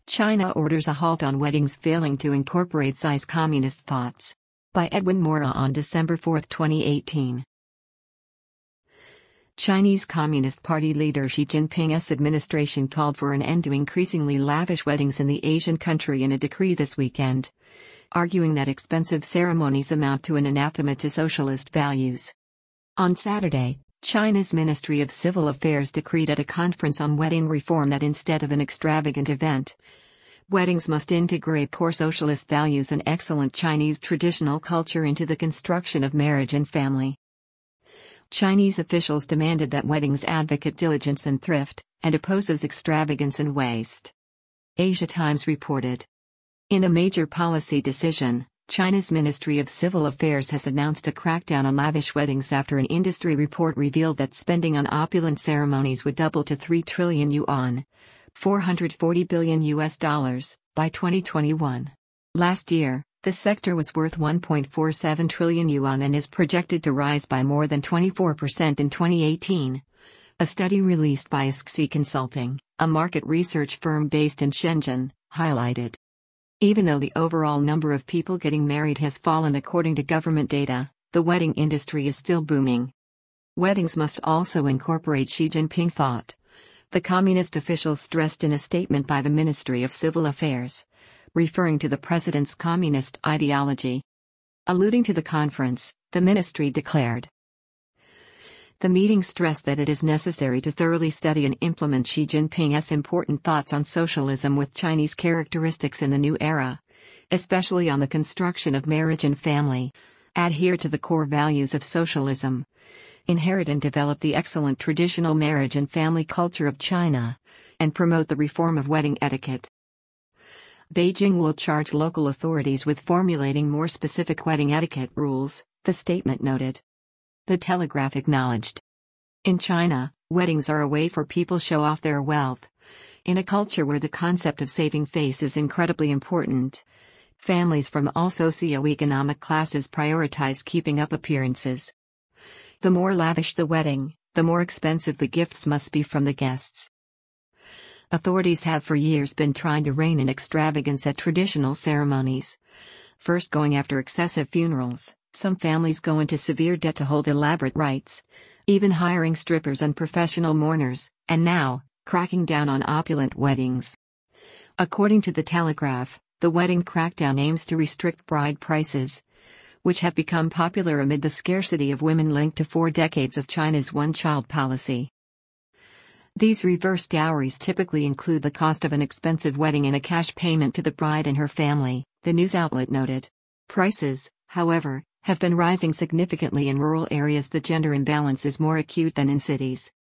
China orders a halt on weddings failing to incorporate Xi's communist thoughts. By Edwin Mora on December 4, 2018. Chinese Communist Party leader Xi Jinping's administration called for an end to increasingly lavish weddings in the Asian country in a decree this weekend, arguing that expensive ceremonies amount to an anathema to socialist values. On Saturday, China's Ministry of Civil Affairs decreed at a conference on wedding reform that instead of an extravagant event, weddings must integrate core socialist values and excellent Chinese traditional culture into the construction of marriage and family. Chinese officials demanded that weddings advocate diligence and thrift, and opposes extravagance and waste. Asia Times reported. In a major policy decision, China's Ministry of Civil Affairs has announced a crackdown on lavish weddings after an industry report revealed that spending on opulent ceremonies would double to 3 trillion yuan, $440 billion by 2021. Last year, the sector was worth 1.47 trillion yuan and is projected to rise by more than 24% in 2018. A study released by SXI Consulting, a market research firm based in Shenzhen, highlighted. Even though the overall number of people getting married has fallen according to government data, the wedding industry is still booming. Weddings must also incorporate Xi Jinping thought, the communist officials stressed in a statement by the Ministry of Civil Affairs, referring to the president's communist ideology. Alluding to the conference, the ministry declared. The meeting stressed that it is necessary to thoroughly study and implement Xi Jinping's important thoughts on socialism with Chinese characteristics in the new era, especially on the construction of marriage and family, adhere to the core values of socialism, inherit and develop the excellent traditional marriage and family culture of China, and promote the reform of wedding etiquette. Beijing will charge local authorities with formulating more specific wedding etiquette rules, the statement noted. The Telegraph acknowledged. In China, weddings are a way for people to show off their wealth. In a culture where the concept of saving face is incredibly important, families from all socioeconomic classes prioritize keeping up appearances. The more lavish the wedding, the more expensive the gifts must be from the guests. Authorities have for years been trying to rein in extravagance at traditional ceremonies. First going after excessive funerals, some families go into severe debt to hold elaborate rites, even hiring strippers and professional mourners, and now, cracking down on opulent weddings. According to the Telegraph, the wedding crackdown aims to restrict bride prices, which have become popular amid the scarcity of women linked to 4 decades of China's one-child policy. These reverse dowries typically include the cost of an expensive wedding and a cash payment to the bride and her family, the news outlet noted. Prices, however, have been rising significantly in rural areas. The gender imbalance is more acute than in cities.